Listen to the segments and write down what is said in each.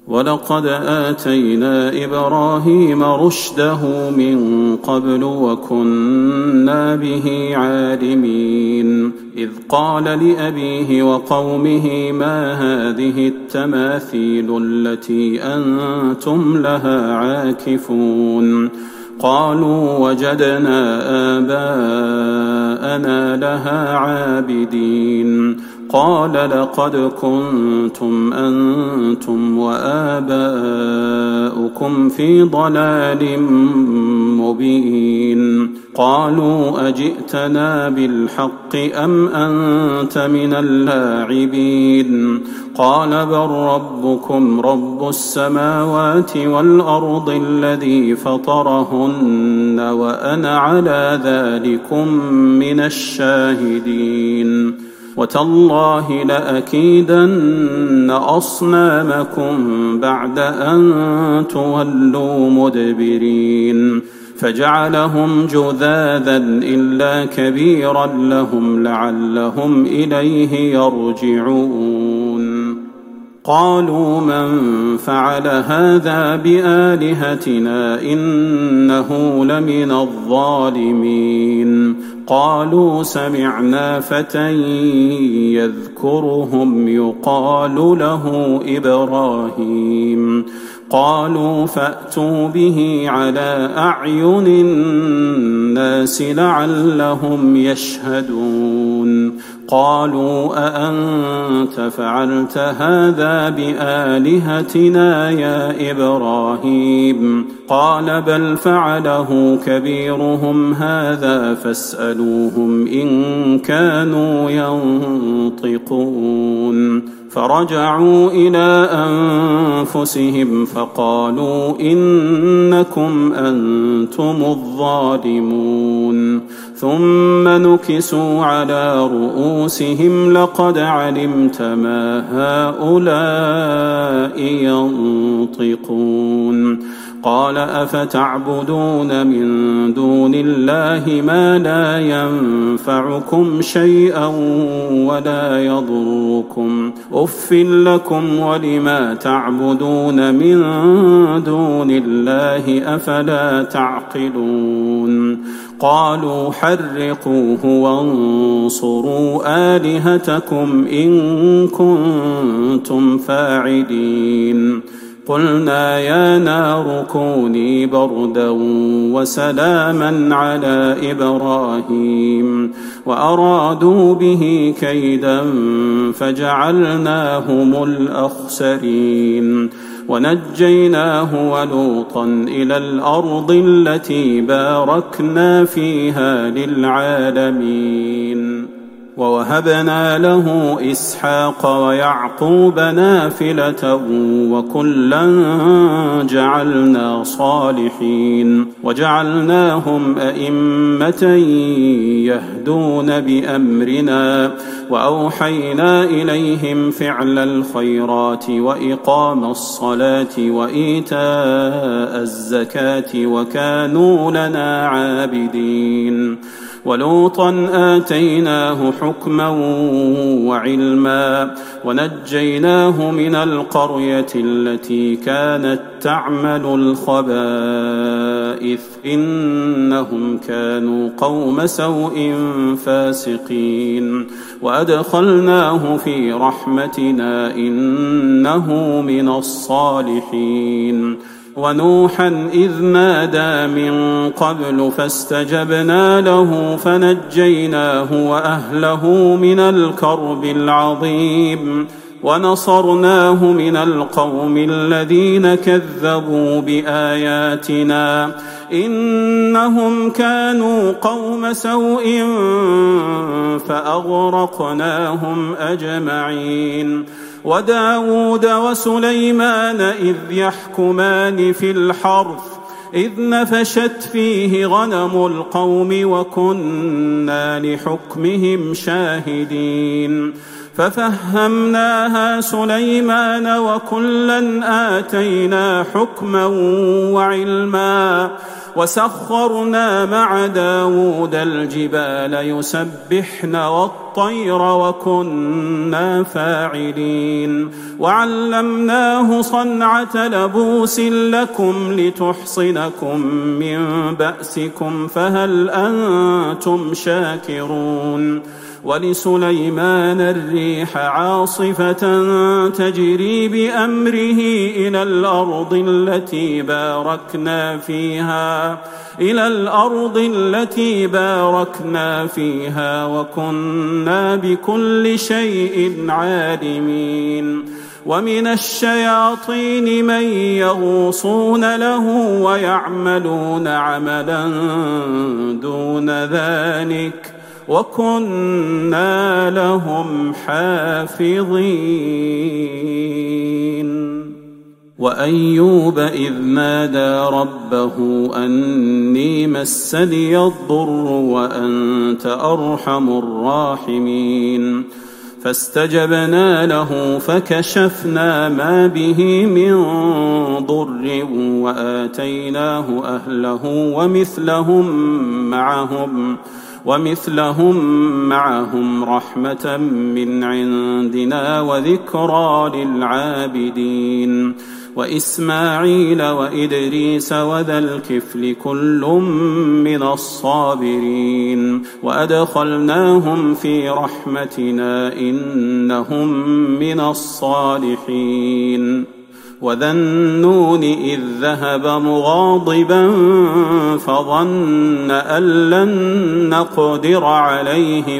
ولقد آتينا إبراهيم رشده من قبل وكنا به عالمين إذ قال لأبيه وقومه ما هذه التماثيل التي أنتم لها عاكفون قالوا وجدنا آباءنا لها عابدين قال لقد كنتم أنتم وآباؤكم في ضلال مبين قالوا أجئتنا بالحق أم أنت من اللاعبين قال بل ربكم رب السماوات والأرض الذي فطرهن وأنا على ذلكم من الشاهدين وتالله لأكيدن أصنامكم بعد أن تولوا مدبرين فجعلهم جذاذا إلا كبيرا لهم لعلهم إليه يرجعون قالوا من فعل هذا بآلهتنا إنه لمن الظالمين قالوا سمعنا فتى يذكرهم يقال له إبراهيم قالوا فأتوا به على أعين الناس لعلهم يشهدون قالوا أأنت فعلت هذا بآلهتنا يا إبراهيم قال بل فعله كبيرهم هذا فاسألوهم إن كانوا ينطقون فرجعوا إلى أنفسهم فقالوا إنكم أنتم الظالمون ثم نكسوا على رؤوسهم لقد علمت ما هؤلاء ينطقون قال أفتعبدون من دون الله ما لا ينفعكم شيئا ولا يضركم أف لكم ولما تعبدون من دون الله أفلا تعقلون قالوا حرقوه وانصروا آلهتكم إن كنتم فاعلين قلنا يا نار كوني بردا وسلاما على إبراهيم وأرادوا به كيدا فجعلناهم الأخسرين ونجيناه ولوطا إلى الأرض التي باركنا فيها للعالمين ووهبنا له إسحاق ويعقوب نافلة وكلا جعلنا صالحين وجعلناهم أئمة يهدون بأمرنا وأوحينا إليهم فعل الخيرات وإقام الصلاة وإيتاء الزكاة وكانوا لنا عابدين ولوطا آتيناه حكما وعلما ونجيناه من القرية التي كانت تعمل الخبائث إنهم كانوا قوم سوء فاسقين وأدخلناه في رحمتنا إنه من الصالحين ونوحا إذ نادى من قبل فاستجبنا له فنجيناه وأهله من الكرب العظيم ونصرناه من القوم الذين كذبوا بآياتنا إنهم كانوا قوم سوء فأغرقناهم أجمعين وداود وسليمان إذ يحكمان في الحرث إذ نفشت فيه غنم القوم وكنا لحكمهم شاهدين ففهمناها سليمان وكلا آتينا حكما وعلما وسخرنا مع داود الجبال يسبحن والطير وكنا فاعلين وعلمناه صنعة لبوس لكم لتحصنكم من بأسكم فهل أنتم شاكرون ولسليمان الريح عاصفة تجري بأمره إلى الأرض التي باركنا فيها وكنا بكل شيء عالمين ومن الشياطين من يغوصون له ويعملون عملا دون ذلك وكنا لهم حافظين وأيوب إذ نادى ربه أني مسني الضر وأنت أرحم الراحمين فاستجبنا له فكشفنا ما به من ضر وآتيناه أهله ومثلهم معهم رحمة من عندنا وذكرى للعابدين وإسماعيل وإدريس وذا الكفل كل من الصابرين وأدخلناهم في رحمتنا إنهم من الصالحين وذا النون إذ ذهب مغاضبا فظن أن لن نقدر عليه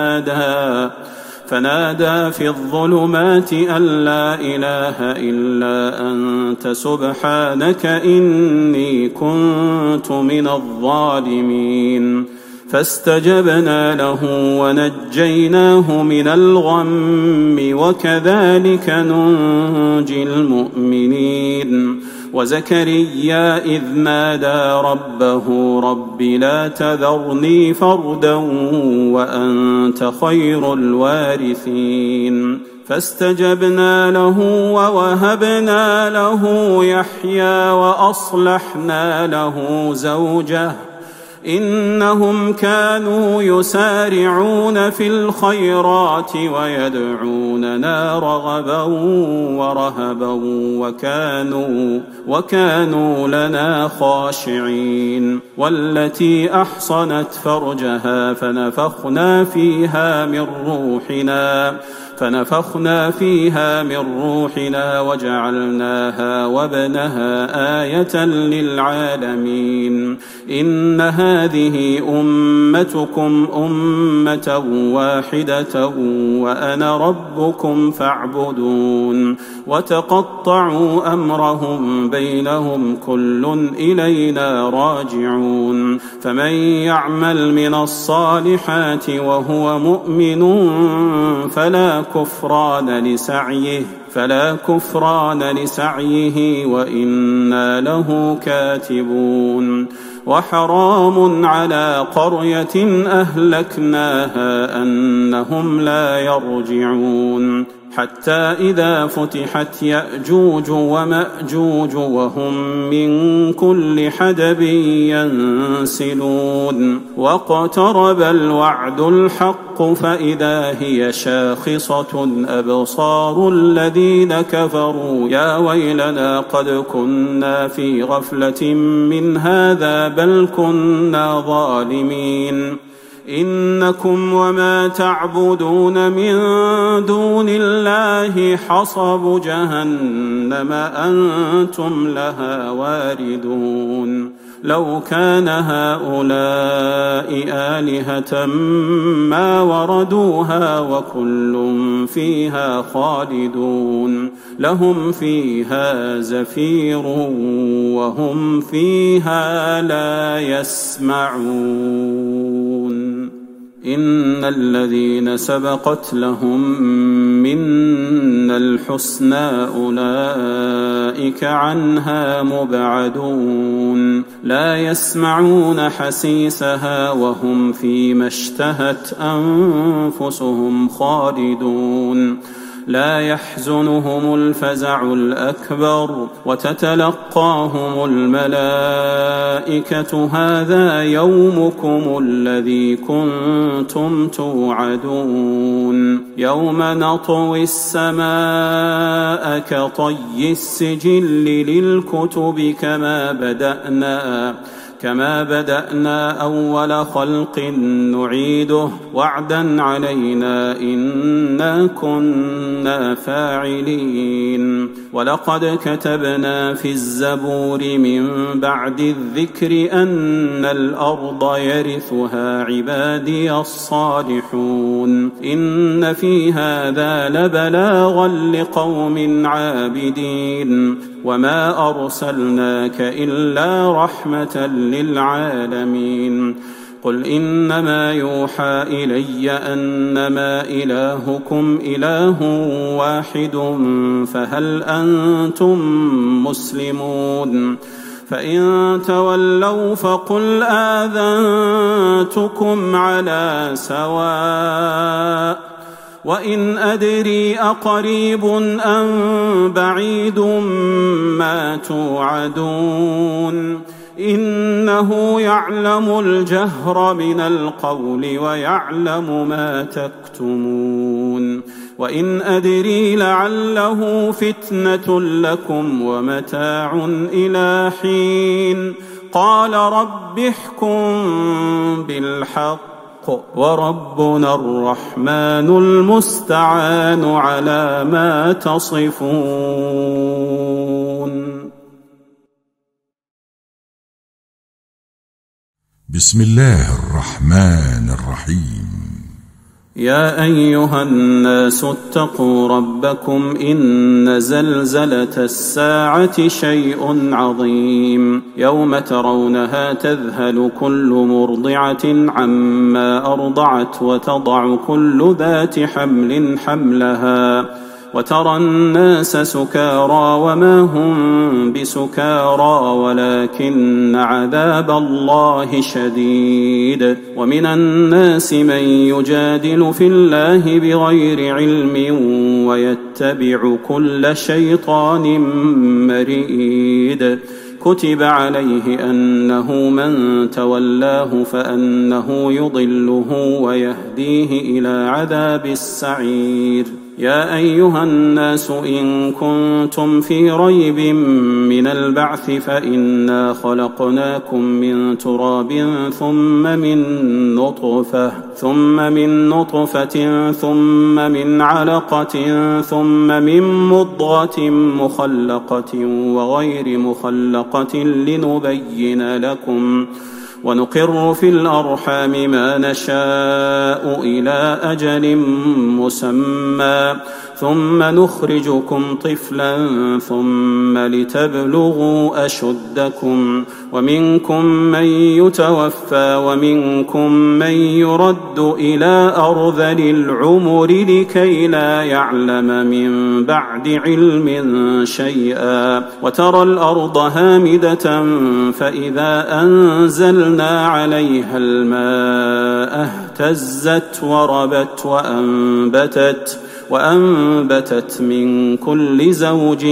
فنادى في الظلمات أن لا إله إلا أنت سبحانك إني كنت من الظالمين فاستجبنا له ونجيناه من الغم وكذلك ننجي المؤمنين وزكريا إذ نادى ربه رب لا تذرني فردا وأنت خير الوارثين فاستجبنا له ووهبنا له يحيى وأصلحنا له زوجه إنهم كانوا يسارعون في الخيرات ويدعوننا رغبا ورهبا وكانوا لنا خاشعين والتي أحصنت فرجها فنفخنا فيها من روحنا وجعلناها وابنها آية للعالمين إن هذه أمتكم أمة واحدة وأنا ربكم فاعبدون وتقطعوا أمرهم بينهم كل إلينا راجعون فمن يعمل من الصالحات وهو مؤمن فلا كفران لسعيه وإنا له كاتبون وحرام على قرية أهلكناها أنهم لا يرجعون حتى إذا فتحت يأجوج ومأجوج وهم من كل حدب ينسلون واقترب الوعد الحق فإذا هي شاخصة أبصار الذين كفروا يا ويلنا قد كنا في غفلة من هذا بل كنا ظالمين إنكم وما تعبدون من دون الله حصب جهنم أنتم لها واردون لو كان هؤلاء آلهة ما وردوها وكل فيها خالدون لهم فيها زفير وهم فيها لا يسمعون إن الذين سبقت لهم منا الحسنى أولئك أولئك عنها مبعدون لا يسمعون حسيسها وهم فيما اشتهت أنفسهم خالدون لا يحزنهم الفزع الأكبر وتتلقاهم الملائكة هذا يومكم الذي كنتم توعدون يوم نطوي السماء كطي السجل للكتب كما بدأنا أول خلق نعيده وعدا علينا إنا كنا فاعلين ولقد كتبنا في الزبور من بعد الذكر أن الأرض يرثها عبادي الصالحون إن في هذا لبلاغا لقوم عابدين وما أرسلناك إلا رحمة للعالمين قل إنما يوحى إلي أنما إلهكم إله واحد فهل أنتم مسلمون فإن تولوا فقل آذنتكم على سواء وإن أدري أقريب أم بعيد ما توعدون إنه يعلم الجهر من القول ويعلم ما تكتمون وإن أدري لعله فتنة لكم ومتاع إلى حين قال رب احكم بالحق وربنا الرحمن المستعان على ما تصفون. بسم الله الرحمن الرحيم. يا أيها الناس اتقوا ربكم إن زلزلة الساعة شيء عظيم يوم ترونها تذهل كل مرضعة عما أرضعت وتضع كل ذات حمل حملها وترى الناس سكارى وما هم بسكارى ولكن عذاب الله شديد ومن الناس من يجادل في الله بغير علم ويتبع كل شيطان مريد كتب عليه أنه من تولاه فأنه يضله ويهديه إلى عذاب السعير. يا أيها الناس إن كنتم في ريب من البعث فإنا خلقناكم من تراب ثم من نطفة ثم من علقة ثم من مضغة مخلقة وغير مخلقة لنبين لكم ونقر في الأرحام ما نشاء إلى أجل مسمى ثم نخرجكم طفلا ثم لتبلغوا أشدكم ومنكم من يتوفى ومنكم من يرد إلى أرذل العمر لكي لا يعلم من بعد علم شيئا وترى الأرض هامدة فإذا أنزلنا عليها الماء اهتزت وربت وأنبتت من كل زوج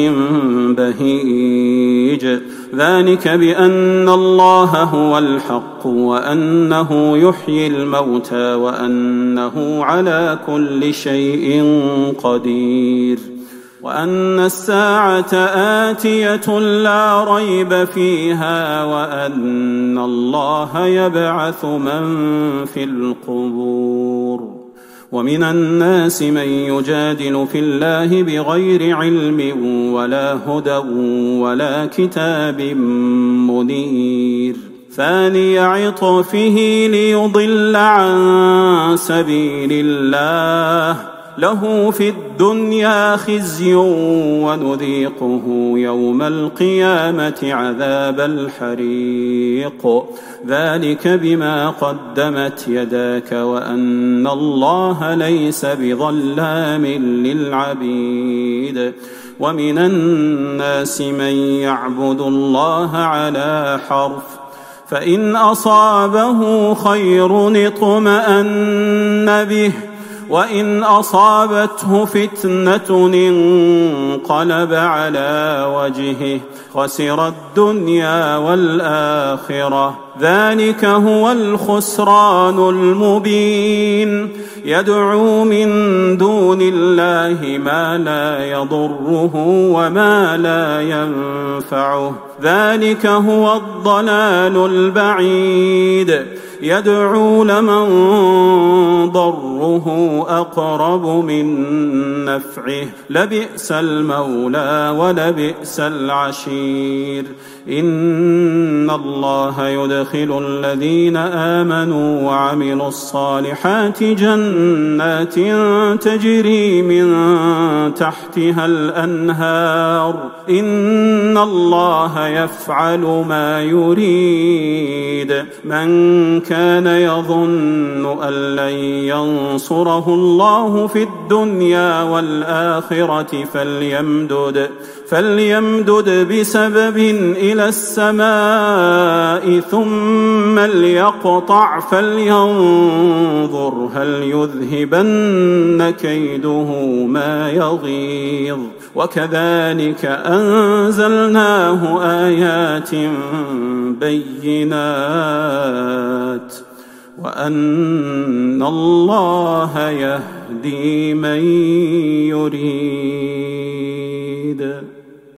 بهيج ذلك بأن الله هو الحق وأنه يحيي الموتى وأنه على كل شيء قدير وأن الساعة آتية لا ريب فيها وأن الله يبعث من في القبور ومن الناس من يجادل في الله بغير علم ولا هدى ولا كتاب منير ثاني عطفه ليضل عن سبيل الله له في الدنيا خزي ونذيقه يوم القيامة عذاب الحريق ذلك بما قدمت يداك وأن الله ليس بظلام للعبيد ومن الناس من يعبد الله على حرف فإن أصابه خير اطمأن به وإن أصابته فتنة انقلب على وجهه خسر الدنيا والآخرة ذلك هو الخسران المبين يدعو من دون الله ما لا يضره وما لا ينفعه ذلك هو الضلال البعيد يدعو لمن ضره أقرب من نفعه لبئس المولى ولبئس العشير إن الله يدخل الذين آمنوا وعملوا الصالحات جنات تجري من تحتها الأنهار إن الله يفعل ما يريد من كان يظن أن لن ينصره الله في الدنيا والآخرة فليمدد بسبب إلى السماء ثم ليقطع فلينظر هل يذهبن كيده ما يغيظ وكذلك أنزلناه آيات بينات وأن الله يهدي من يريد